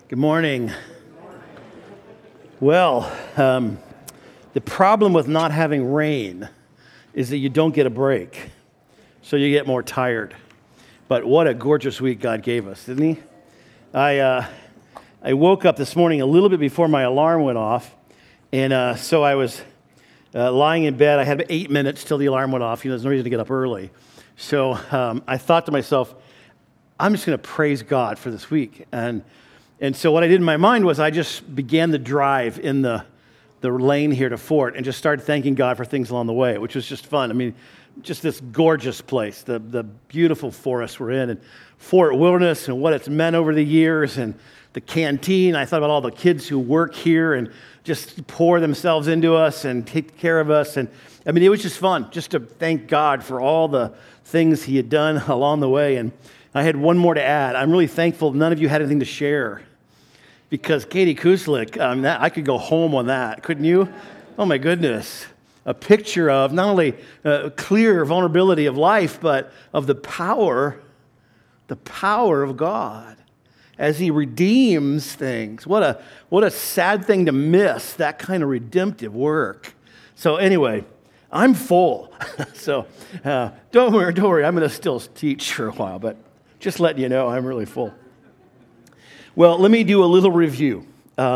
Good morning. Well, the problem with not having rain is that you don't get a break, so you get more tired. But what a gorgeous week God gave us, didn't He? I woke up this morning a little bit before my alarm went off, and so I was lying in bed. I had 8 minutes till the alarm went off. There's no reason to get up early. So I thought to myself, I'm just going to praise God for this week. And so what I did in my mind was I just began the drive in the lane here to Fort and just started thanking God for things along the way, which was just fun. I mean, just this gorgeous place, the beautiful forest we're in, and Fort Wilderness and what it's meant over the years, and the canteen. I thought about all the kids who work here and just pour themselves into us and take care of us. And I mean, it was just fun just to thank God for all the things He had done along the way. And I had one more to add. I'm really thankful none of you had anything to share, because Katie Kuslik, I could go home on that, couldn't you? Oh my goodness. A picture of not only clear vulnerability of life, but of the power of God as He redeems things. What a sad thing to miss, that kind of redemptive work. So anyway, I'm full. So don't worry, I'm going to still teach for a while, but just letting you know I'm really full. Well, let me do a little review.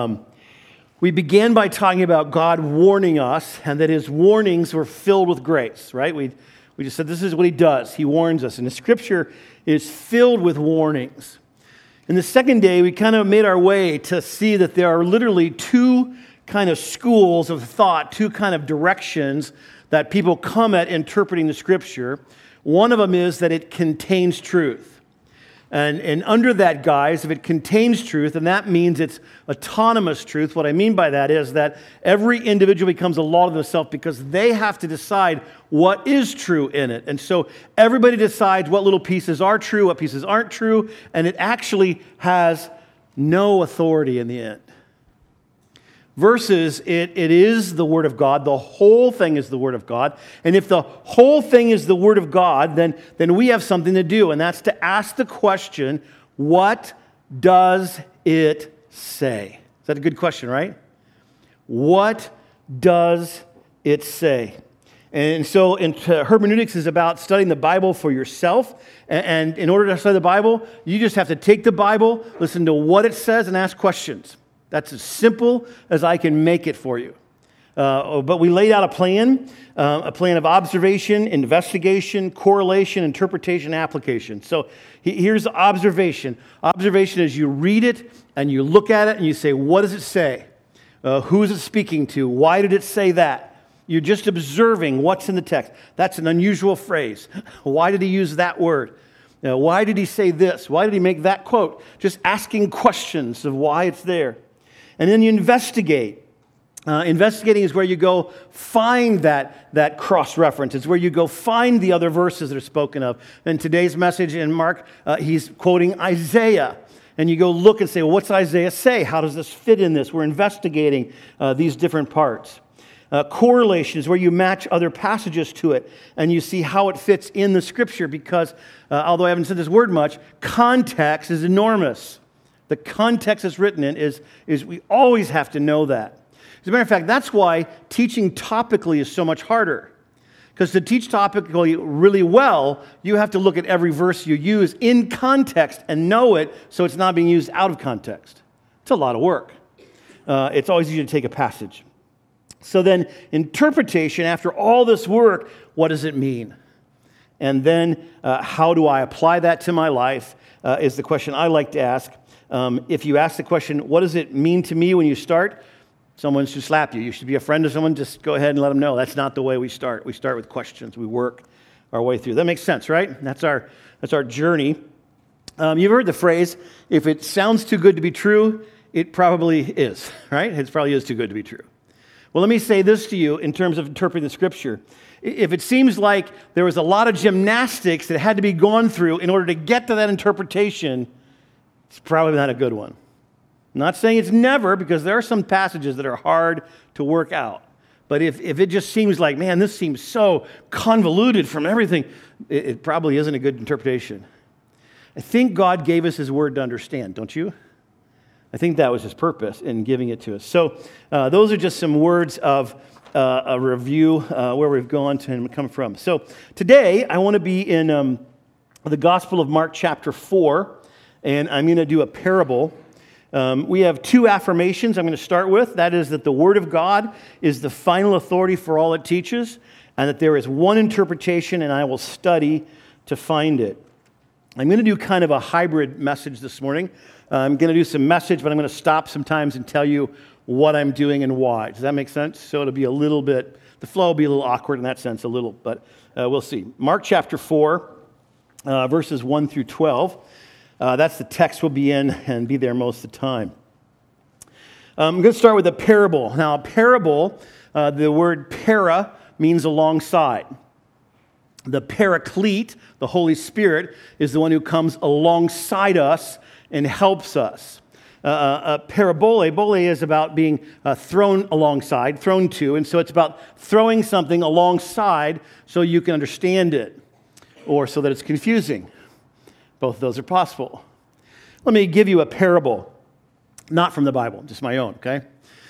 We began by talking about God warning us, and that His warnings were filled with grace, right? We just said this is what He does. He warns us, and the Scripture is filled with warnings. In the second day, we kind of made our way to see that there are literally two kind of schools of thought, two kind of directions that people come at interpreting the Scripture. One of them is that it contains truth. And under that guise, if it contains truth, and that means it's autonomous truth, what I mean by that is that every individual becomes a law to themselves because they have to decide what is true in it. And so everybody decides what little pieces are true, what pieces aren't true, and it actually has no authority in the end. Versus it is the Word of God. The whole thing is the Word of God. And if the whole thing is the Word of God, then we have something to do, and that's to ask the question, what does it say? Is that a good question, right? What does it say? And so hermeneutics is about studying the Bible for yourself. And in order to study the Bible, you just have to take the Bible, listen to what it says, and ask questions. That's as simple as I can make it for you. But we laid out a plan of observation, investigation, correlation, interpretation, application. So here's observation. Observation is you read it and you look at it and you say, what does it say? Who is it speaking to? Why did it say that? You're just observing what's in the text. That's an unusual phrase. Why did he use that word? Why did he say this? Why did he make that quote? Just asking questions of why it's there. And then you investigate. Investigating is where you go find that cross-reference. It's where you go find the other verses that are spoken of. In today's message in Mark, he's quoting Isaiah. And you go look and say, well, what's Isaiah say? How does this fit in this? We're investigating these different parts. Correlation is where you match other passages to it and you see how it fits in the Scripture, because although I haven't said this word much, context is enormous. The context it's written in is we always have to know that. As a matter of fact, that's why teaching topically is so much harder. Because to teach topically really well, you have to look at every verse you use in context and know it so it's not being used out of context. It's a lot of work. It's always easier to take a passage. So then interpretation, after all this work, what does it mean? And then how do I apply that to my life is the question I like to ask. If you ask the question, what does it mean to me when you start? Someone should slap you. You should be a friend of someone. Just go ahead and let them know. That's not the way we start. We start with questions. We work our way through. That makes sense, right? That's our journey. You've heard the phrase, if it sounds too good to be true, it probably is, right? It probably is too good to be true. Well, let me say this to you in terms of interpreting the Scripture. If it seems like there was a lot of gymnastics that had to be gone through in order to get to that interpretation, it's probably not a good one. I'm not saying it's never, because there are some passages that are hard to work out. But if it just seems like, man, this seems so convoluted from everything, it probably isn't a good interpretation. I think God gave us His Word to understand, don't you? I think that was his purpose in giving it to us. So those are just some words of a review where we've gone to and come from. So today I want to be in the Gospel of Mark chapter 4, and I'm going to do a parable. We have two affirmations I'm going to start with. That is that the Word of God is the final authority for all it teaches, and that there is one interpretation, and I will study to find it. I'm going to do kind of a hybrid message this morning. I'm going to do some message, but I'm going to stop sometimes and tell you what I'm doing and why. Does that make sense? So it'll be a little bit, the flow will be a little awkward in that sense, a little, but we'll see. Mark chapter 4, verses 1 through 12. That's the text we'll be in and be there most of the time. I'm going to start with a parable. Now, a parable, the word para means alongside. The Paraclete, the Holy Spirit, is the one who comes alongside us and helps us. Bole is about being thrown alongside, thrown to, and so it's about throwing something alongside so you can understand it, or so that it's confusing. Both of those are possible. Let me give you a parable, not from the Bible, just my own, okay?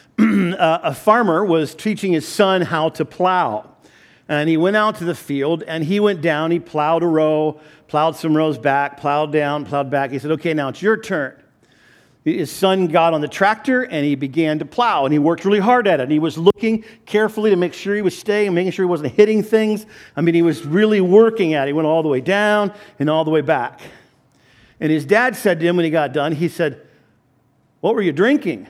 A farmer was teaching his son how to plow. And he went out to the field, and he went down, he plowed a row, plowed some rows back, plowed down, plowed back. He said, okay, now it's your turn. His son got on the tractor, and he began to plow, and he worked really hard at it. And he was looking carefully to make sure he was staying, making sure he wasn't hitting things. I mean, he was really working at it. He went all the way down and all the way back. And his dad said to him when he got done, he said, what were you drinking?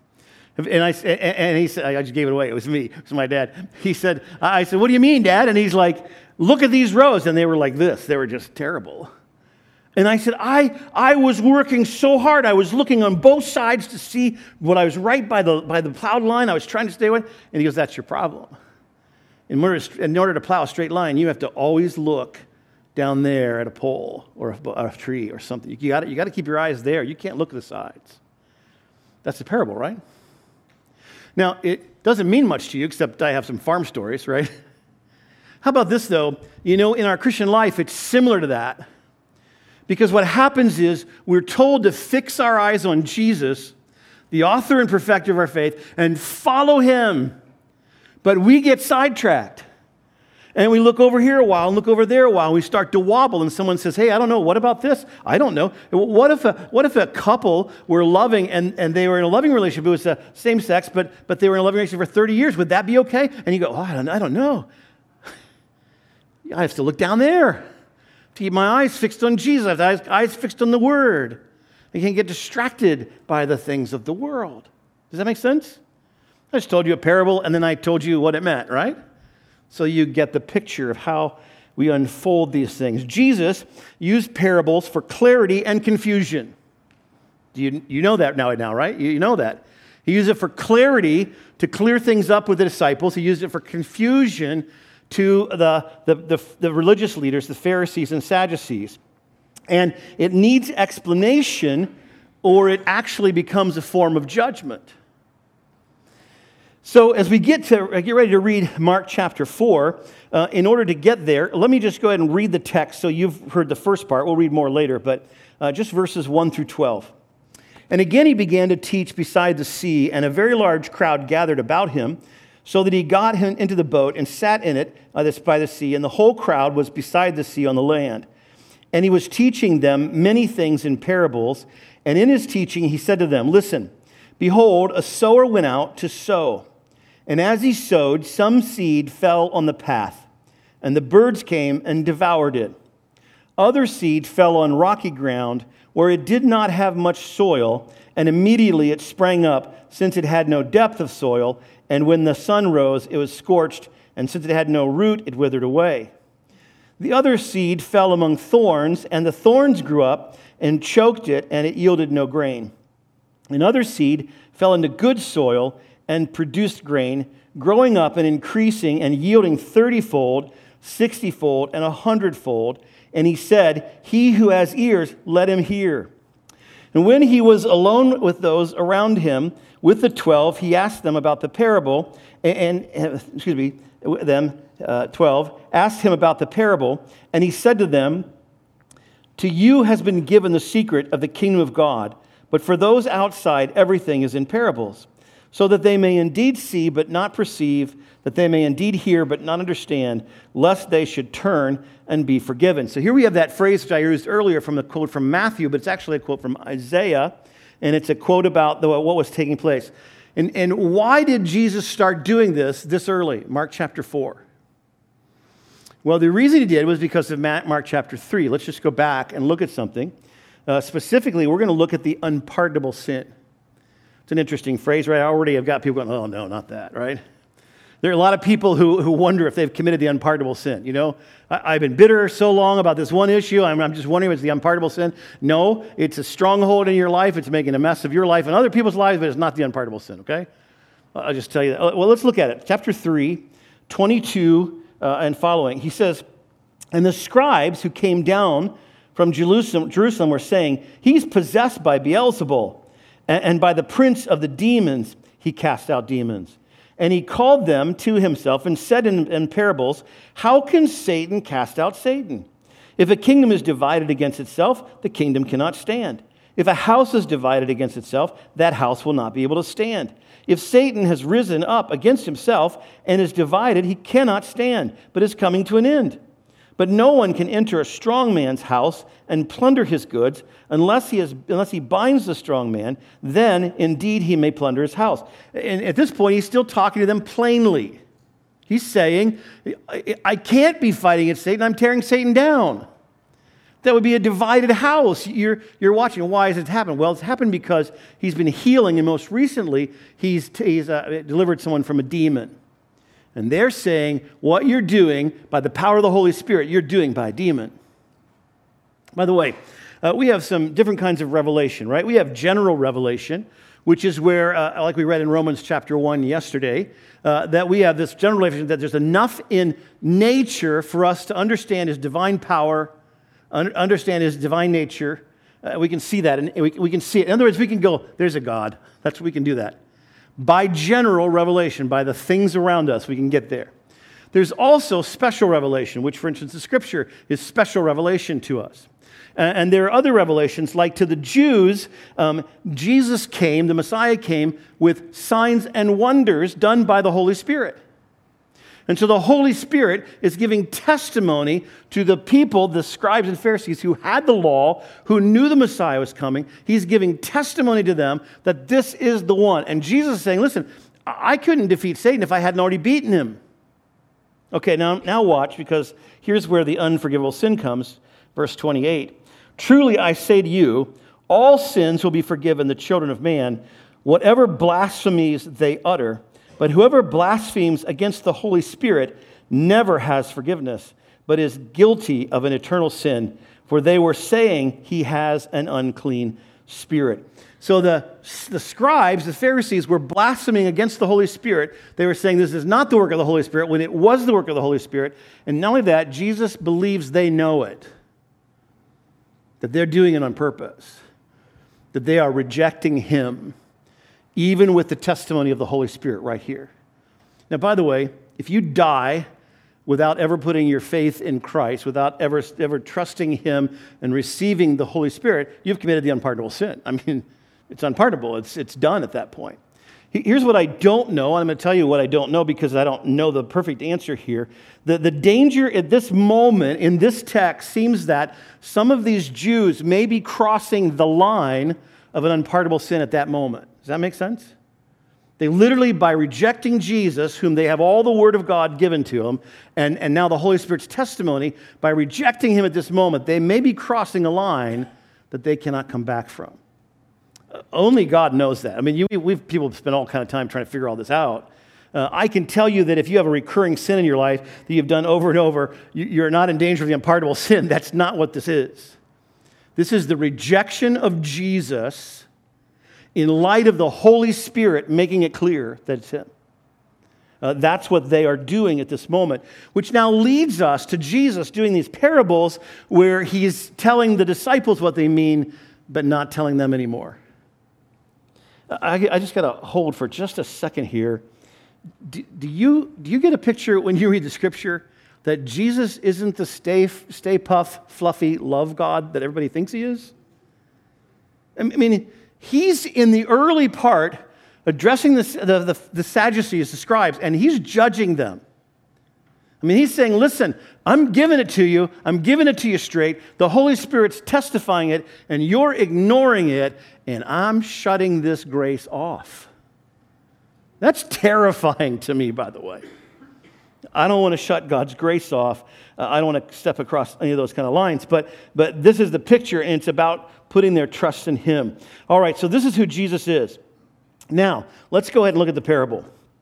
And he said, I just gave it away. It was me. It was my dad. He said, I said, what do you mean, Dad? And he's like, look at these rows. And they were like this. They were just terrible. And I said, I was working so hard. I was looking on both sides to see what I was right by the plowed line. I was trying to stay away. And he goes, that's your problem. In order to plow a straight line, you have to always look down there at a pole or a tree or something. You got to keep your eyes there. You can't look at the sides. That's the parable, right? Now, it doesn't mean much to you, except I have some farm stories, right? How about this, though? You know, in our Christian life, it's similar to that. Because what happens is we're told to fix our eyes on Jesus, the author and perfecter of our faith, and follow him. But we get sidetracked. And we look over here a while and look over there a while, and we start to wobble, and someone says, hey, I don't know, what about this? I don't know. What if a couple were loving, and they were in a loving relationship, it was the same sex, but they were in a loving relationship for 30 years, would that be okay? And you go, oh, I don't know. I have to look down there to keep my eyes fixed on Jesus. I have to eyes fixed on the Word. I can't get distracted by the things of the world. Does that make sense? I just told you a parable, and then I told you what it meant, right? So you get the picture of how we unfold these things. Jesus used parables for clarity and confusion. You know that now, right? You know that. He used it for clarity to clear things up with the disciples. He used it for confusion to the religious leaders, the Pharisees and Sadducees. And it needs explanation, or it actually becomes a form of judgment. So as we get ready to read Mark chapter 4, in order to get there, let me just go ahead and read the text. So you've heard the first part. We'll read more later, but just verses 1 through 12. And again he began to teach beside the sea, and a very large crowd gathered about him, so that he got him into the boat and sat in it by the sea, and the whole crowd was beside the sea on the land. And he was teaching them many things in parables, and in his teaching he said to them, listen, behold, a sower went out to sow. And as he sowed, some seed fell on the path, and the birds came and devoured it. Other seed fell on rocky ground, where it did not have much soil, and immediately it sprang up, since it had no depth of soil, and when the sun rose, it was scorched, and since it had no root, it withered away. The other seed fell among thorns, and the thorns grew up and choked it, and it yielded no grain. Another seed fell into good soil, and produced grain, growing up and increasing and yielding 30-fold, 60-fold, and 100-fold. And he said, he who has ears, let him hear. And when he was alone with those around him, with the 12, he asked them about the parable, them, 12, asked him about the parable, and he said to them, to you has been given the secret of the kingdom of God, But for those outside, everything is in parables, so that they may indeed see but not perceive, that they may indeed hear but not understand, lest they should turn and be forgiven. So here we have that phrase which I used earlier from the quote from Matthew, but it's actually a quote from Isaiah, and it's a quote about what was taking place. And why did Jesus start doing this early? Mark chapter 4. Well, the reason he did was because of Mark chapter 3. Let's just go back and look at something. Specifically, we're going to look at the unpardonable sin. It's an interesting phrase, right? I already have got people going, oh, no, not that, right? There are a lot of people who wonder if they've committed the unpardonable sin. You know, I've been bitter so long about this one issue. I'm just wondering if it's the unpardonable sin. No, it's a stronghold in your life. It's making a mess of your life and other people's lives, but it's not the unpardonable sin, okay? I'll just tell you that. Well, let's look at it. Chapter 3, 22 and following. He says, and the scribes who came down from Jerusalem were saying, he's possessed by Beelzebul, and by the prince of the demons he cast out demons. And he called them to himself and said in parables, how can Satan cast out Satan? If a kingdom is divided against itself, the kingdom cannot stand. If a house is divided against itself, that house will not be able to stand. If Satan has risen up against himself and is divided, he cannot stand, but is coming to an end. But no one can enter a strong man's house and plunder his goods unless he binds the strong man. Then indeed he may plunder his house. And at this point, he's still talking to them plainly. He's saying, I can't be fighting against Satan. I'm tearing Satan down. That would be a divided house. You're watching. Why has it happened? Well, it's happened because he's been healing, and most recently, he's delivered someone from a demon. And they're saying, what you're doing by the power of the Holy Spirit, you're doing by a demon. By the way, we have some different kinds of revelation, right? We have general revelation, which is where, like we read in Romans chapter 1 yesterday, that we have this general revelation that there's enough in nature for us to understand his divine power, understand his divine nature. We can see that, and we can see it. In other words, we can go, there's a God. We can do that. By general revelation, by the things around us, we can get there. There's also special revelation, which, for instance, the Scripture is special revelation to us. And there are other revelations, like to the Jews, Jesus came, the Messiah came, with signs and wonders done by the Holy Spirit. And so the Holy Spirit is giving testimony to the people, the scribes and Pharisees who had the law, who knew the Messiah was coming. He's giving testimony to them that this is the one. And Jesus is saying, listen, I couldn't defeat Satan if I hadn't already beaten him. Okay, now watch, because here's where the unforgivable sin comes. Verse 28. Truly I say to you, all sins will be forgiven the children of man, whatever blasphemies they utter. But whoever blasphemes against the Holy Spirit never has forgiveness, but is guilty of an eternal sin. For they were saying he has an unclean spirit. So the scribes, the Pharisees, were blaspheming against the Holy Spirit. They were saying this is not the work of the Holy Spirit when it was the work of the Holy Spirit. And not only that, Jesus believes they know it, that they're doing it on purpose, that they are rejecting him, even with the testimony of the Holy Spirit right here. Now, by the way, if you die without ever putting your faith in Christ, without ever trusting him and receiving the Holy Spirit, you've committed the unpardonable sin. I mean, it's unpardonable. It's done at that point. Here's what I don't know, and I'm going to tell you what I don't know because I don't know the perfect answer here. The danger at this moment in this text seems that some of these Jews may be crossing the line of an unpardonable sin at that moment. Does that make sense? They literally, by rejecting Jesus, whom they have all the Word of God given to them, and now the Holy Spirit's testimony, by rejecting him at this moment, they may be crossing a line that they cannot come back from. Only God knows that. I mean, people spend all kind of time trying to figure all this out. I can tell you that if you have a recurring sin in your life that you've done over and over, you're not in danger of the unpardonable sin. That's not what this is. This is the rejection of Jesus in light of the Holy Spirit making it clear that it's him. That's what they are doing at this moment, which now leads us to Jesus doing these parables where he's telling the disciples what they mean, but not telling them anymore. I just got to hold for just a second here. Do you get a picture when you read the Scripture that Jesus isn't the stay puff, fluffy love God that everybody thinks he is? I mean, he's in the early part addressing the Sadducees, the scribes, and he's judging them. I mean, he's saying, listen, I'm giving it to you. I'm giving it to you straight. The Holy Spirit's testifying it, and you're ignoring it, and I'm shutting this grace off. That's terrifying to me, by the way. I don't want to shut God's grace off. I don't want to step across any of those kind of lines, but this is the picture, and it's about putting their trust in Him. All right, so this is who Jesus is. Now, let's go ahead and look at the parable.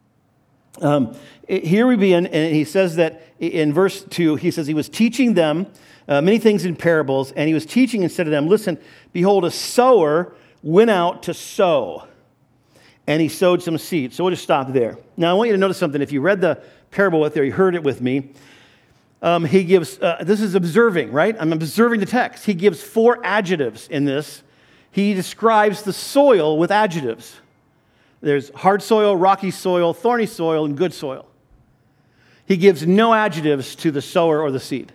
Here we begin, and he says that in verse 2, he says he was teaching them many things in parables, and he was teaching and said to them, listen, behold, a sower went out to sow, and he sowed some seed. So we'll just stop there. Now, I want you to notice something. If you read the parable with, or you heard it with me, he gives, this is observing, right? I'm observing the text. He gives 4 adjectives in this. He describes the soil with adjectives. There's hard soil, rocky soil, thorny soil, and good soil. He gives no adjectives to the sower or the seed.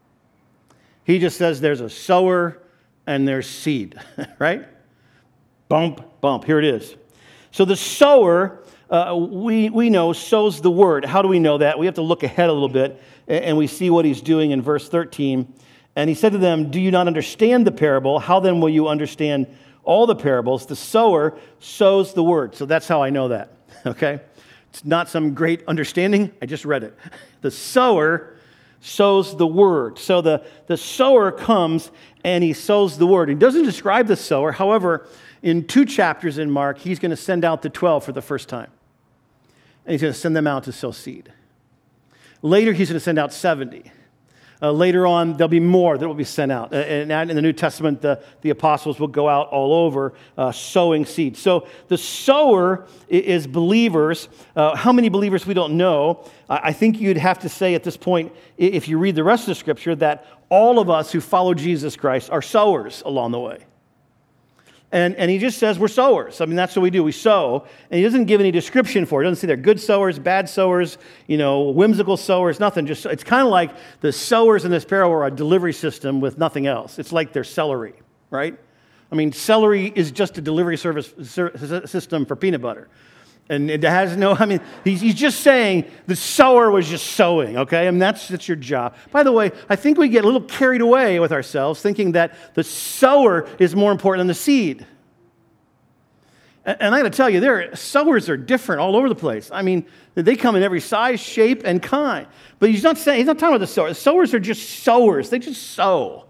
He just says there's a sower and there's seed, right? Bump, bump, here it is. So the sower, we know, sows the word. How do we know that? We have to look ahead a little bit, and we see what he's doing in verse 13. And he said to them, do you not understand the parable? How then will you understand all the parables? The sower sows the word. So that's how I know that, okay? It's not some great understanding. I just read it. The sower sows the word. So the sower comes and he sows the word. He doesn't describe the sower. However, in 2 chapters in Mark, he's going to send out the 12 for the first time. And he's going to send them out to sow seed. Later, he's going to send out 70. Later on, there'll be more that will be sent out. And in the New Testament, the apostles will go out all over sowing seed. So the sower is believers. How many believers, we don't know. I think you'd have to say at this point, if you read the rest of the Scripture, that all of us who follow Jesus Christ are sowers along the way. And he just says we're sowers. I mean, that's what we do. We sow. And he doesn't give any description for it. He doesn't say they're good sowers, bad sowers, whimsical sowers, nothing. Just it's kind of like the sowers in this parable are a delivery system with nothing else. It's like they're celery, right? I mean, celery is just a delivery system for peanut butter. And it has he's just saying the sower was just sowing, okay? I mean, that's your job. By the way, I think we get a little carried away with ourselves thinking that the sower is more important than the seed. And I got to tell you, sowers are different all over the place. I mean, they come in every size, shape, and kind. But he's not talking about the sower. The sowers are just sowers. They just sow.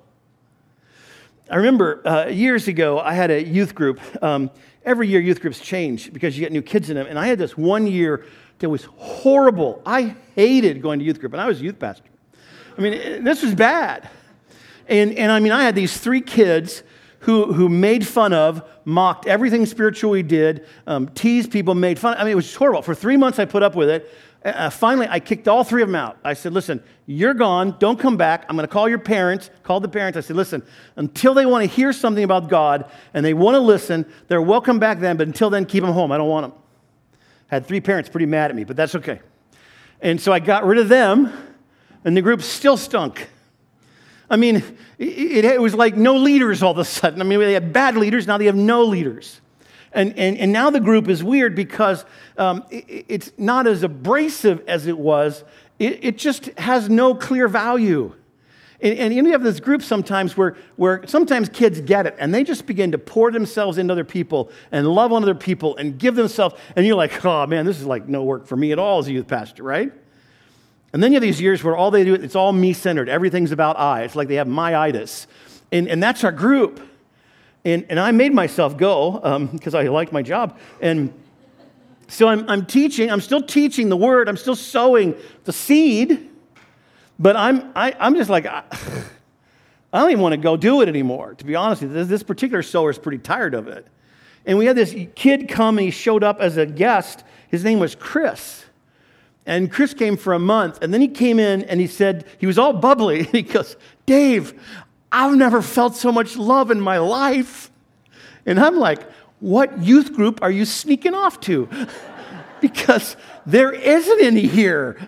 I remember years ago, I had a youth group. Every year, youth groups change because you get new kids in them. And I had this one year that was horrible. I hated going to youth group, and I was a youth pastor. I mean, this was bad. And I mean, I had these 3 kids who made fun of, mocked everything spiritual we did, teased people, made fun. I mean, it was just horrible. For 3 months, I put up with it. Finally, I kicked all 3 of them out. I said, listen, you're gone. Don't come back. I'm going to call your parents. Called the parents. I said, listen, until they want to hear something about God and they want to listen, they're welcome back then, but until then, keep them home. I don't want them. Had 3 parents pretty mad at me, but that's okay. And so I got rid of them, and the group still stunk. I mean, it was like no leaders all of a sudden. I mean, they had bad leaders. Now they have no leaders. And now the group is weird because it's not as abrasive as it was. It just has no clear value. And you have this group sometimes where sometimes kids get it, and they just begin to pour themselves into other people and love on other people and give themselves. And you're like, oh, man, this is like no work for me at all as a youth pastor, right? And then you have these years where all they do, it's all me-centered. Everything's about I. It's like they have my-itis. And that's our group. And I made myself go because I like my job. And so I'm teaching. I'm still teaching the word. I'm still sowing the seed. But I'm just like, I don't even want to go do it anymore, to be honest with you. This particular sower is pretty tired of it. And we had this kid come, and he showed up as a guest. His name was Chris. And Chris came for a month. And then he came in, and he said, he was all bubbly. He goes, Dave, I've never felt so much love in my life. And I'm like, what youth group are you sneaking off to? Because there isn't any here.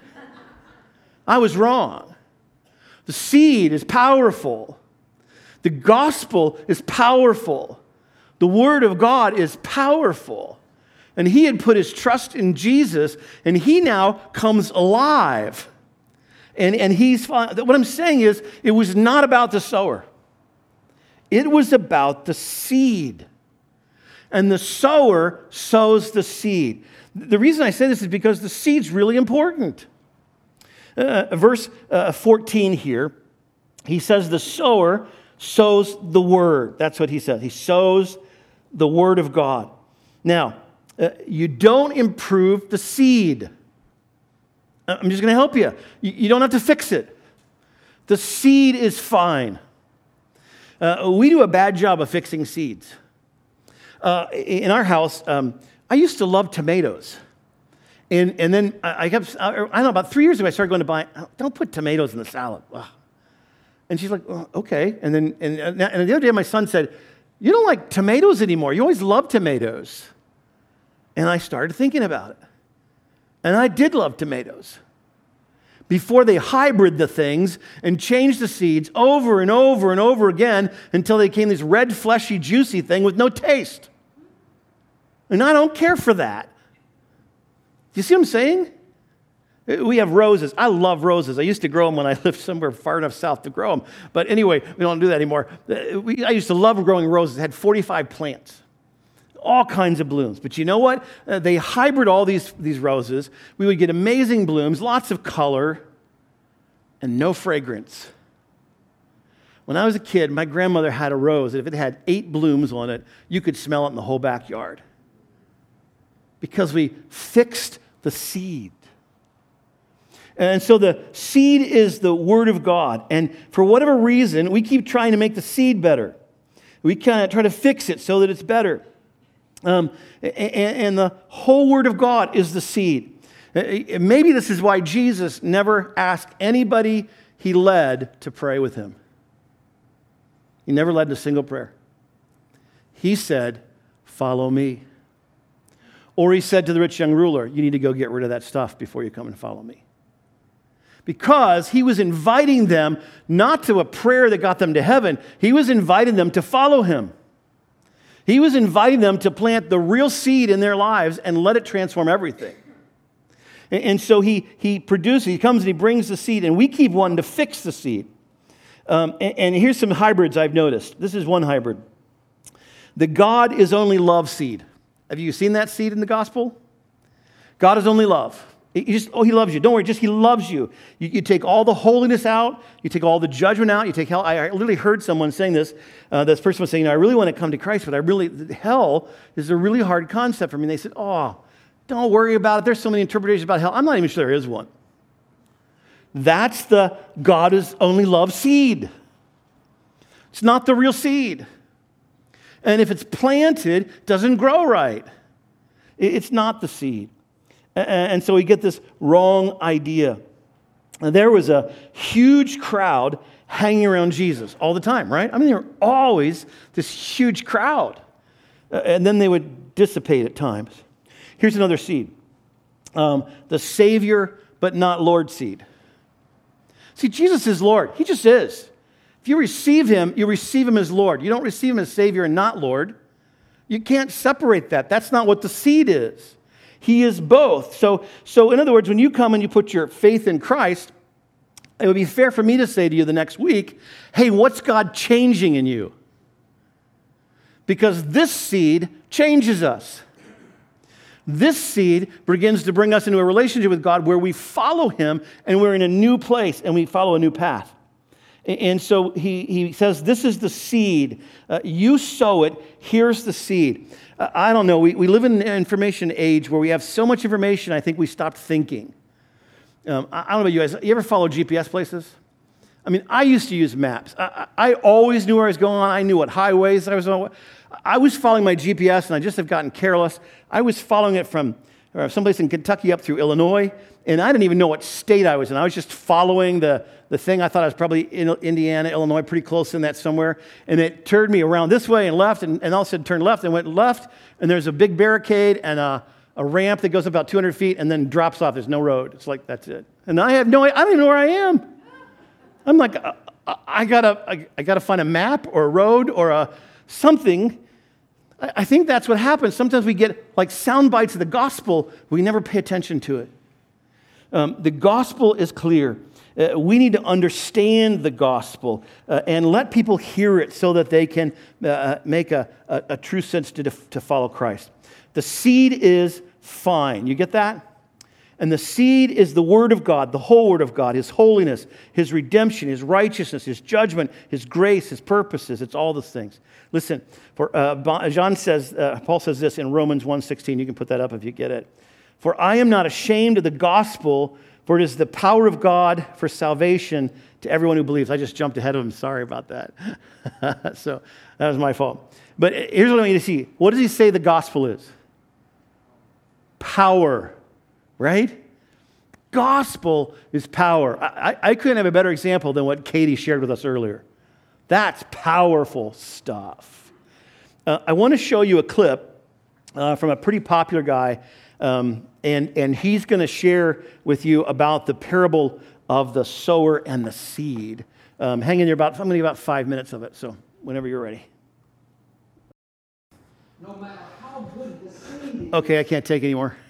I was wrong. The seed is powerful. The gospel is powerful. The Word of God is powerful. And he had put his trust in Jesus, and he now comes alive. And what I'm saying is, it was not about the sower. It was about the seed. And the sower sows the seed. The reason I say this is because the seed's really important. Verse 14 here, he says the sower sows the word. That's what he says. He sows the word of God. Now, you don't improve the seed. I'm just going to help you. You don't have to fix it. The seed is fine. We do a bad job of fixing seeds. In our house, I used to love tomatoes. And then I don't know, about 3 years ago, I started going to buy, don't put tomatoes in the salad. Ugh. And she's like, oh, okay. And the other day, my son said, you don't like tomatoes anymore. You always loved tomatoes. And I started thinking about it. And I did love tomatoes. Before they hybrid the things and changed the seeds over and over and over again until they became this red, fleshy, juicy thing with no taste. And I don't care for that. Do you see what I'm saying? We have roses. I love roses. I used to grow them when I lived somewhere far enough south to grow them. But anyway, we don't do that anymore. I used to love growing roses. I had 45 plants. All kinds of blooms. But you know what? They hybrid all these roses. We would get amazing blooms, lots of color, and no fragrance. When I was a kid, my grandmother had a rose, and if it had 8 blooms on it, you could smell it in the whole backyard. Because we fixed the seed. And so the seed is the Word of God. And for whatever reason, we keep trying to make the seed better. We kind of try to fix it so that it's better. And the whole Word of God is the seed. Maybe this is why Jesus never asked anybody he led to pray with him. He never led in a single prayer. He said, follow me. Or he said to the rich young ruler, you need to go get rid of that stuff before you come and follow me. Because he was inviting them not to a prayer that got them to heaven. He was inviting them to follow him. He was inviting them to plant the real seed in their lives and let it transform everything. And so he comes and he brings the seed, and we keep wanting to fix the seed. And here's some hybrids I've noticed. This is one hybrid. The God is only love seed. Have you seen that seed in the gospel? God is only love. He loves you. Don't worry, he loves you. You take all the holiness out. You take all the judgment out. You take hell. I literally heard someone saying this. This person was saying, I really want to come to Christ, but hell is a really hard concept for me. And they said, oh, don't worry about it. There's so many interpretations about hell. I'm not even sure there is one. That's the God is only love seed. It's not the real seed. And if it's planted, it doesn't grow right. It's not the seed. And so we get this wrong idea. There was a huge crowd hanging around Jesus all the time, right? I mean, there were always this huge crowd. And then they would dissipate at times. Here's another seed. The Savior, but not Lord seed. See, Jesus is Lord. He just is. If you receive him as Lord. You don't receive him as Savior and not Lord. You can't separate that. That's not what the seed is. He is both. So in other words, when you come and you put your faith in Christ, it would be fair for me to say to you the next week, hey, what's God changing in you? Because this seed changes us. This seed begins to bring us into a relationship with God where we follow him and we're in a new place and we follow a new path. And so he says, this is the seed. You sow it. Here's the seed. I don't know. We live in an information age where we have so much information, I think we stopped thinking. I don't know about you guys. You ever follow GPS places? I mean, I used to use maps. I always knew where I was going on. I knew what highways I was on. I was following my GPS, and I just have gotten careless. I was following it from someplace in Kentucky up through Illinois, and I didn't even know what state I was in. I was just following the thing. I thought I was probably in Indiana, Illinois, pretty close in that somewhere. And it turned me around this way and left, and all of a sudden turned left and went left, and there's a big barricade and a ramp that goes about 200 feet and then drops off. There's no road. It's like, that's it. And I don't even know where I am. I'm like, I gotta find a map or a road or something. I think that's what happens. Sometimes we get like sound bites of the gospel, we never pay attention to it. The gospel is clear. We need to understand the gospel and let people hear it so that they can make a true sense to follow Christ. The seed is fine. You get that? And the seed is the Word of God, the whole Word of God, His holiness, His redemption, His righteousness, His judgment, His grace, His purposes. It's all those things. Listen, Paul says this in Romans 1:16. You can put that up if you get it. For I am not ashamed of the gospel, for it is the power of God for salvation to everyone who believes. I just jumped ahead of him. Sorry about that. So that was my fault. But here's what I want you to see. What does he say the gospel is? Power. Right? Gospel is power. I couldn't have a better example than what Katie shared with us earlier. That's powerful stuff. I want to show you a clip from a pretty popular guy, and he's going to share with you about the parable of the sower and the seed. Hang in there I'm going to give about 5 minutes of it, so whenever you're ready. No matter how good the seed is. Okay, I can't take any more.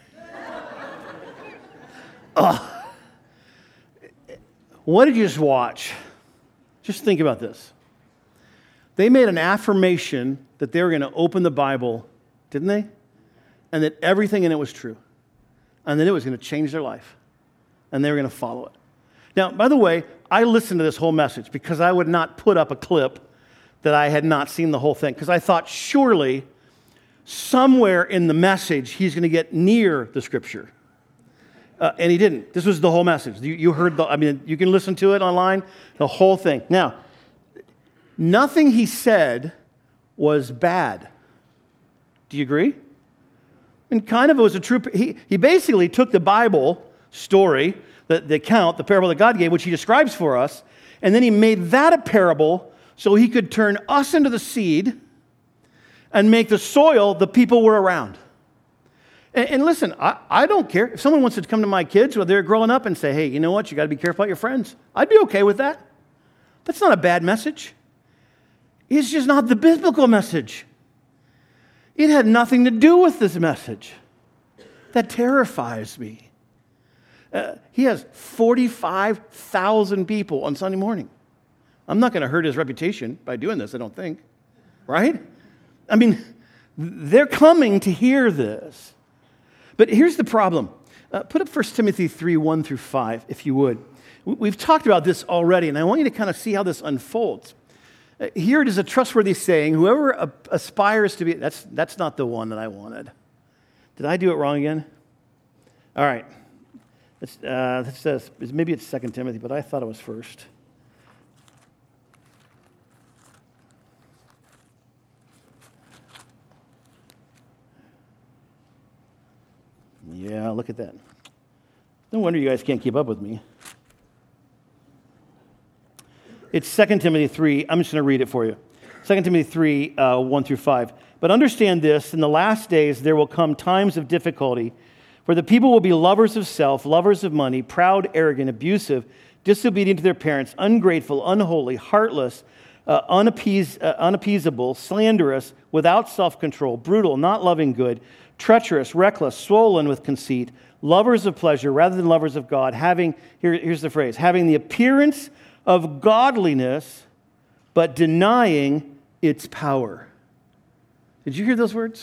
What did you just watch? Just think about this. They made an affirmation that they were going to open the Bible, didn't they? And that everything in it was true. And that it was going to change their life. And they were going to follow it. Now, by the way, I listened to this whole message because I would not put up a clip that I had not seen the whole thing. Because I thought surely somewhere in the message he's going to get near the Scripture. And he didn't. This was the whole message. You heard you can listen to it online, the whole thing. Now, nothing he said was bad. Do you agree? And kind of it was a true, he basically took the Bible story, the account, the parable that God gave, which he describes for us, and then he made that a parable so he could turn us into the seed and make the soil the people we're around. And listen, I don't care. If someone wants to come to my kids while they're growing up and say, hey, you know what, you got to be careful about your friends, I'd be okay with that. That's not a bad message. It's just not the biblical message. It had nothing to do with this message. That terrifies me. He has 45,000 people on Sunday morning. I'm not going to hurt his reputation by doing this, I don't think. Right? I mean, they're coming to hear this. But here's the problem. Put up 1 Timothy 3, 1 through 5, if you would. We've talked about this already, and I want you to kind of see how this unfolds. Here it is a trustworthy saying, whoever aspires to be... That's not the one that I wanted. Did I do it wrong again? All right. It says, maybe it's 2 Timothy, but I thought it was first. Yeah, look at that. No wonder you guys can't keep up with me. It's 2 Timothy 3. I'm just going to read it for you. 2 Timothy 3, 1 through 5. But understand this, in the last days there will come times of difficulty, for the people will be lovers of self, lovers of money, proud, arrogant, abusive, disobedient to their parents, ungrateful, unholy, heartless, unappeasable, slanderous, without self-control, brutal, not loving good, treacherous, reckless, swollen with conceit, lovers of pleasure rather than lovers of God, here's the phrase, having the appearance of godliness, but denying its power. Did you hear those words?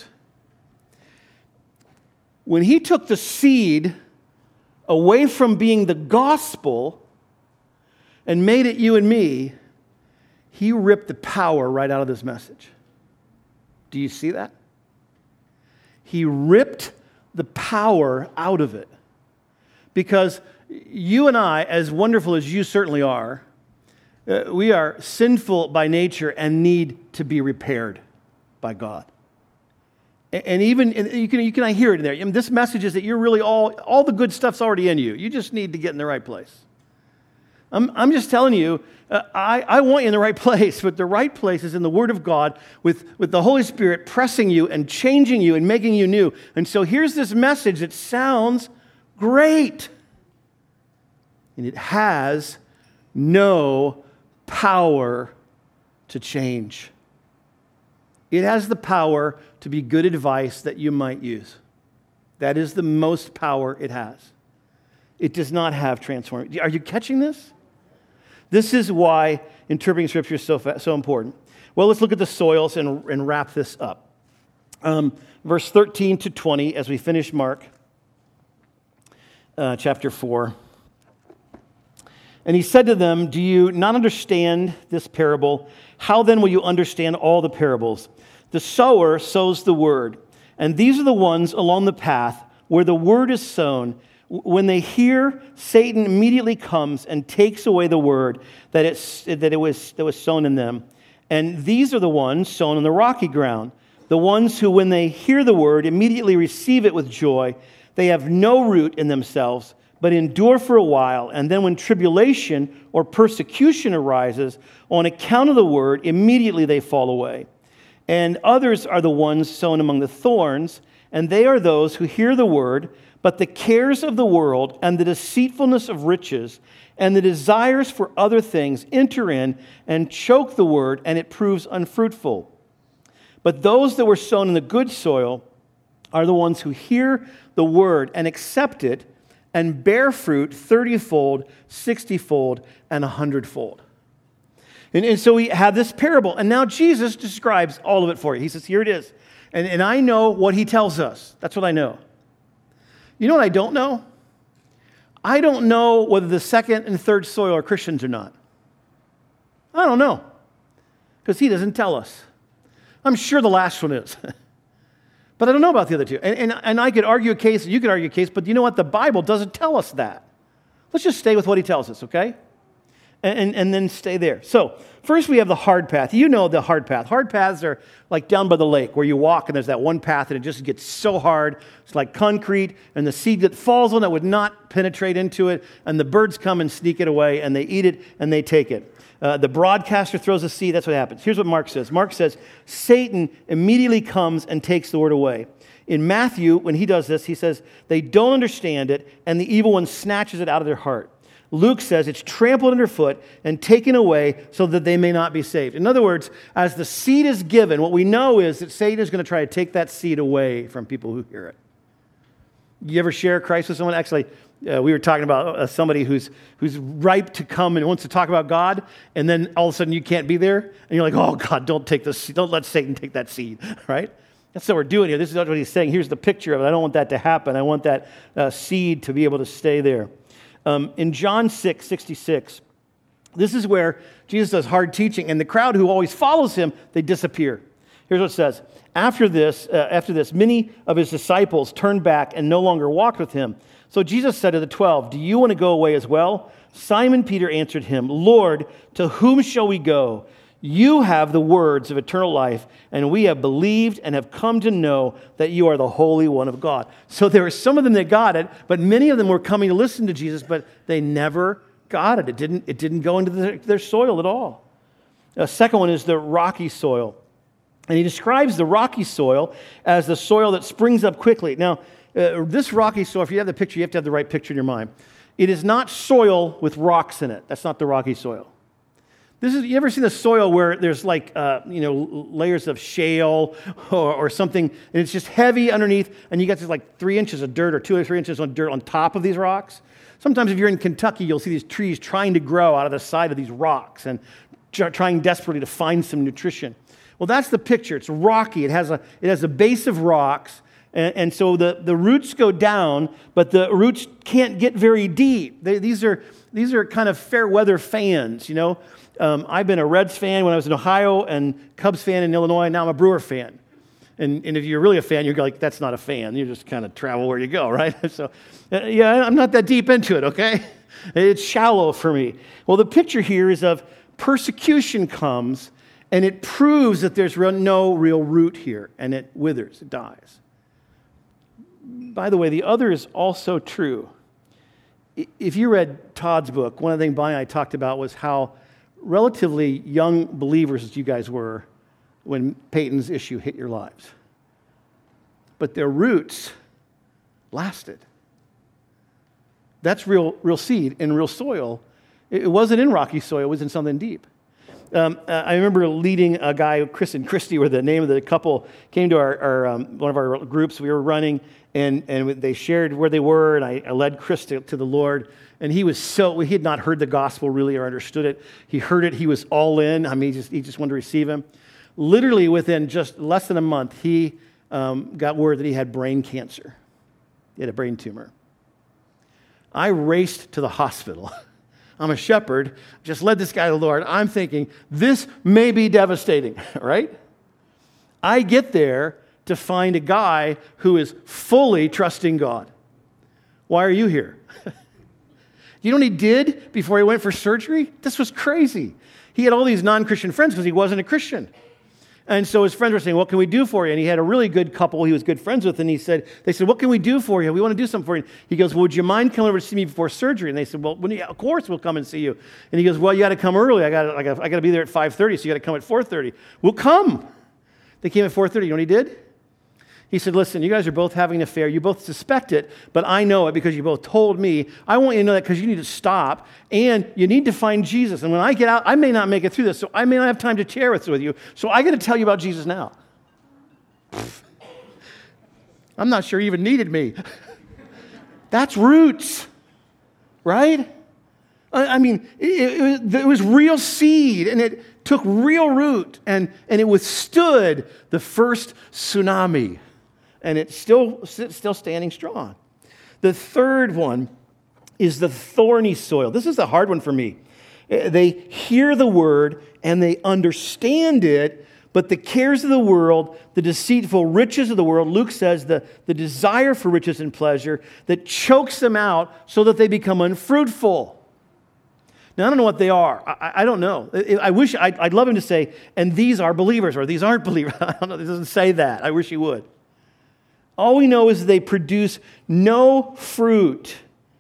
When he took the seed away from being the gospel and made it you and me, he ripped the power right out of this message. Do you see that? He ripped the power out of it. Because you and I, as wonderful as you certainly are, we are sinful by nature and need to be repaired by God. And even, you can hear it in there. I mean, this message is that you're really all the good stuff's already in you. You just need to get in the right place. I'm just telling you, I want you in the right place, but the right place is in the Word of God with the Holy Spirit pressing you and changing you and making you new. And so here's this message that sounds great. And it has no power to change. It has the power to be good advice that you might use. That is the most power it has. It does not have transformation. Are you catching this? This is why interpreting Scripture is so important. Well, let's look at the soils and wrap this up. Verse 13 to 20, as we finish Mark chapter 4. And he said to them, "Do you not understand this parable? How then will you understand all the parables? The sower sows the word, and these are the ones along the path where the word is sown. When they hear, Satan immediately comes and takes away the word that was sown in them. And these are the ones sown on the rocky ground, the ones who, when they hear the word, immediately receive it with joy. They have no root in themselves, but endure for a while. And then when tribulation or persecution arises on account of the word, immediately they fall away. And others are the ones sown among the thorns, and they are those who hear the word, but the cares of the world and the deceitfulness of riches and the desires for other things enter in and choke the word, and it proves unfruitful. But those that were sown in the good soil are the ones who hear the word and accept it and bear fruit 30-fold, 60-fold, and 100-fold. And so we have this parable, and now Jesus describes all of it for you. He says, here it is. And I know what he tells us. That's what I know. You know what I don't know? I don't know whether the second and third soil are Christians or not. I don't know, because he doesn't tell us. I'm sure the last one is. But I don't know about the other two. And I could argue a case, you could argue a case, but you know what? The Bible doesn't tell us that. Let's just stay with what he tells us, okay? And then stay there. So, first we have the hard path. You know the hard path. Hard paths are like down by the lake where you walk and there's that one path and it just gets so hard. It's like concrete, and the seed that falls on it would not penetrate into it, and the birds come and sneak it away, and they eat it and they take it. The broadcaster throws a seed. That's what happens. Here's what Mark says. Mark says, Satan immediately comes and takes the word away. In Matthew, when he does this, he says, they don't understand it, and the evil one snatches it out of their heart. Luke says it's trampled underfoot and taken away so that they may not be saved. In other words, as the seed is given, what we know is that Satan is going to try to take that seed away from people who hear it. You ever share Christ with someone? Actually, we were talking about somebody who's ripe to come and wants to talk about God, and then all of a sudden you can't be there, and you're like, oh God, don't let Satan take that seed, right? That's what we're doing here. This is what he's saying. Here's the picture of it. I don't want that to happen. I want that seed to be able to stay there. In John 6:66, this is where Jesus does hard teaching, and the crowd who always follows him, they disappear. Here's what it says. After this, many of his disciples turned back and no longer walked with him. So Jesus said to the 12, do you want to go away as well? Simon Peter answered him, Lord, to whom shall we go? You have the words of eternal life, and we have believed and have come to know that you are the Holy One of God. So there were some of them that got it, but many of them were coming to listen to Jesus, but they never got it. It didn't go into their soil at all. The second one is the rocky soil. And he describes the rocky soil as the soil that springs up quickly. Now, this rocky soil, if you have the picture, you have to have the right picture in your mind. It is not soil with rocks in it. That's not the rocky soil. You ever seen the soil where there's like, layers of shale or something, and it's just heavy underneath, and you got this like 3 inches of dirt or 2 or 3 inches of dirt on top of these rocks? Sometimes if you're in Kentucky, you'll see these trees trying to grow out of the side of these rocks and trying desperately to find some nutrition. Well, that's the picture. It's rocky. It has a base of rocks, and so the roots go down, but the roots can't get very deep. These are kind of fair weather fans, you know. I've been a Reds fan when I was in Ohio and Cubs fan in Illinois. Now I'm a Brewer fan. And if you're really a fan, you're like, that's not a fan. You just kind of travel where you go, right? So, I'm not that deep into it, okay? It's shallow for me. Well, the picture here is of persecution comes, and it proves that there's no real root here, and it withers, it dies. By the way, the other is also true. If you read Todd's book, one of the things Bonnie and I talked about was how relatively young believers as you guys were when Peyton's issue hit your lives. But their roots lasted. That's real seed in real soil. It wasn't in rocky soil, it was in something deep. I remember leading a guy, Chris and Christy were the name of the couple, came to our one of our groups we were running, and they shared where they were, and I led Chris to the Lord. And he had not heard the gospel really or understood it. He heard it, he was all in. I mean, he just wanted to receive him. Literally within just less than a month, he got word that he had brain cancer. He had a brain tumor. I raced to the hospital. I'm a shepherd, just led this guy to the Lord. I'm thinking, this may be devastating, right? I get there to find a guy who is fully trusting God. Why are you here? You know what he did before he went for surgery? This was crazy. He had all these non-Christian friends because he wasn't a Christian. And so his friends were saying, what can we do for you? And he had a really good couple he was good friends with. And they said, what can we do for you? We want to do something for you. He goes, well, would you mind coming over to see me before surgery? And they said, well, of course we'll come and see you. And he goes, well, you got to come early. I got to be there at 5:30, so you got to come at 4:30. We'll come. They came at 4:30. You know what he did? He said, listen, you guys are both having an affair. You both suspect it, but I know it because you both told me. I want you to know that because you need to stop, and you need to find Jesus. And when I get out, I may not make it through this, so I may not have time to share this with you. So I got to tell you about Jesus now. I'm not sure he even needed me. That's roots, right? I mean, it was real seed, and it took real root, and it withstood the first tsunami. And it's still standing strong. The third one is the thorny soil. This is the hard one for me. They hear the word and they understand it, but the cares of the world, the deceitful riches of the world, Luke says the desire for riches and pleasure, that chokes them out so that they become unfruitful. Now, I don't know what they are. I don't know. I'd love him to say, and these are believers, or these aren't believers. I don't know. It doesn't say that. I wish he would. All we know is they produce no fruit.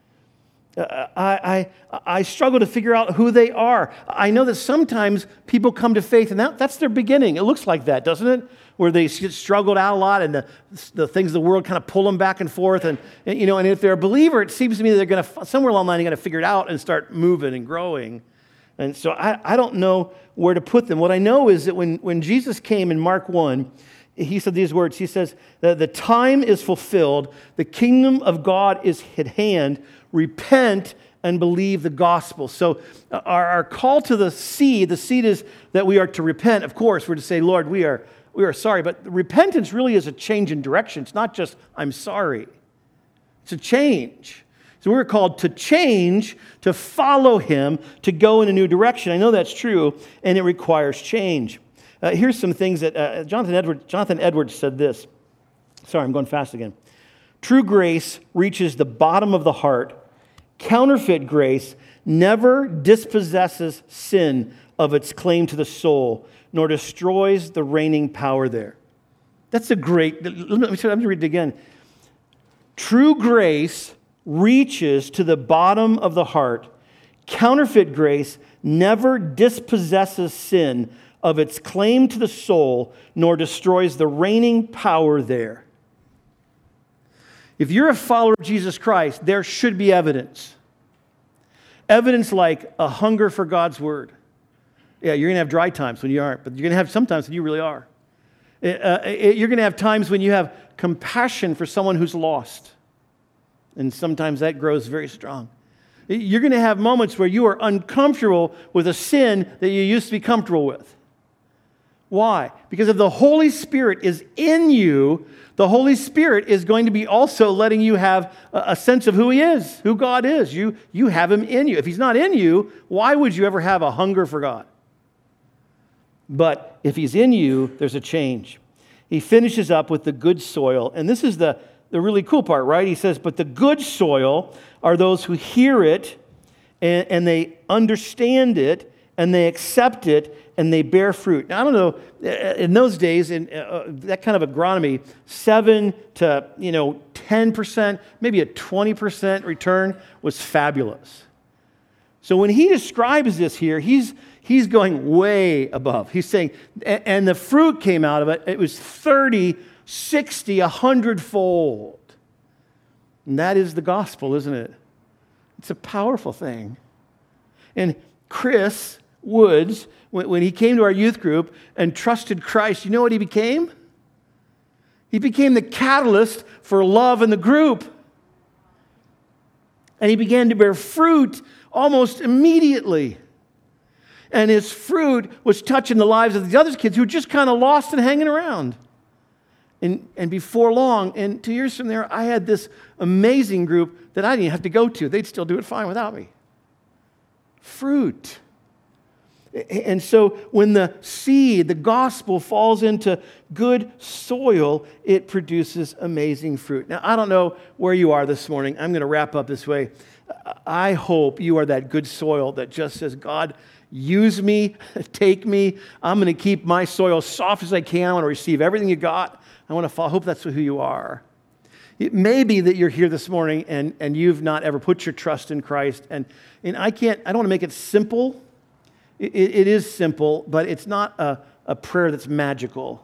I struggle to figure out who they are. I know that sometimes people come to faith, and that's their beginning. It looks like that, doesn't it? Where they get struggled out a lot, and the things of the world kind of pull them back and forth. And if they're a believer, it seems to me that they're going to, somewhere along the line, they're going to figure it out and start moving and growing. And so I don't know where to put them. What I know is that when Jesus came in Mark 1, he said these words. He says, the time is fulfilled. The kingdom of God is at hand. Repent and believe the gospel. So our call to the seed is that we are to repent. Of course, we're to say, Lord, we are sorry. But repentance really is a change in direction. It's not just, I'm sorry. It's a change. So we're called to change, to follow him, to go in a new direction. I know that's true, and it requires change. Here's some things that Jonathan Edwards said this. Sorry, I'm going fast again. True grace reaches the bottom of the heart. Counterfeit grace never dispossesses sin of its claim to the soul, nor destroys the reigning power there. That's a great, let me read it again. True grace reaches to the bottom of the heart. Counterfeit grace never dispossesses sin of its claim to the soul, nor destroys the reigning power there. If you're a follower of Jesus Christ, there should be evidence. Evidence like a hunger for God's word. Yeah, you're going to have dry times when you aren't, but you're going to have some times when you really are. You're going to have times when you have compassion for someone who's lost. And sometimes that grows very strong. You're going to have moments where you are uncomfortable with a sin that you used to be comfortable with. Why? Because if the Holy Spirit is in you, the Holy Spirit is going to be also letting you have a sense of who he is, who God is. You have him in you. If he's not in you, why would you ever have a hunger for God? But if he's in you, there's a change. He finishes up with the good soil. And this is the really cool part, right? He says, but the good soil are those who hear it and they understand it and they accept it and they bear fruit. Now, I don't know, in those days, in that kind of agronomy, 7 to 10%, maybe a 20% return was fabulous. So when he describes this here, he's going way above. He's saying, and the fruit came out of it, it was 30, 60, 100-fold. And that is the gospel, isn't it? It's a powerful thing. And Chris Woods, when he came to our youth group and trusted Christ, you know what he became? He became the catalyst for love in the group. And he began to bear fruit almost immediately. And his fruit was touching the lives of these other kids who were just kind of lost and hanging around. And before long, and 2 years from there, I had this amazing group that I didn't have to go to. They'd still do it fine without me. Fruit. And so when the seed, the gospel, falls into good soil, it produces amazing fruit. Now, I don't know where you are this morning. I'm going to wrap up this way. I hope you are that good soil that just says, God, use me, take me. I'm going to keep my soil soft as I can. I want to receive everything you got. I want to follow. I hope that's who you are. It may be that you're here this morning and you've not ever put your trust in Christ. And I don't want to make it simple. It is simple, but it's not a prayer that's magical.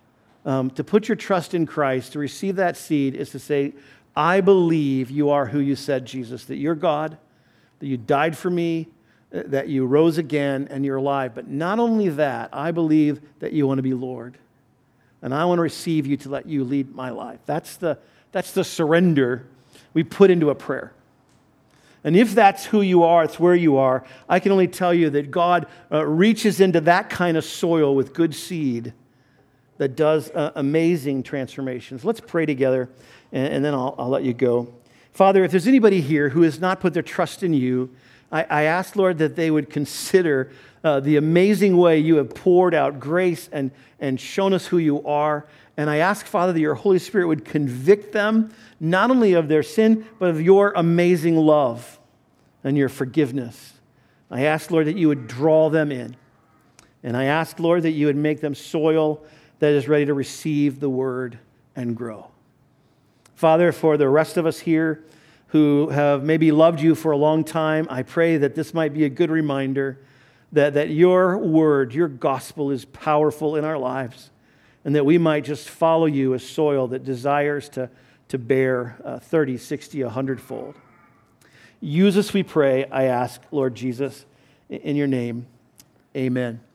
To put your trust in Christ, to receive that seed, is to say, I believe you are who you said, Jesus, that you're God, that you died for me, that you rose again, and you're alive. But not only that, I believe that you want to be Lord. And I want to receive you to let you lead my life. That's the surrender we put into a prayer. And if that's who you are, it's where you are, I can only tell you that God reaches into that kind of soil with good seed that does amazing transformations. Let's pray together, and then I'll let you go. Father, if there's anybody here who has not put their trust in you, I ask, Lord, that they would consider the amazing way you have poured out grace and shown us who you are. And I ask, Father, that your Holy Spirit would convict them not only of their sin, but of your amazing love and your forgiveness. I ask, Lord, that you would draw them in. And I ask, Lord, that you would make them soil that is ready to receive the word and grow. Father, for the rest of us here who have maybe loved you for a long time, I pray that this might be a good reminder that your word, your gospel is powerful in our lives, and that we might just follow you as soil that desires to bear 30, 60, 100-fold. Use us, we pray, I ask, Lord Jesus, in your name. Amen.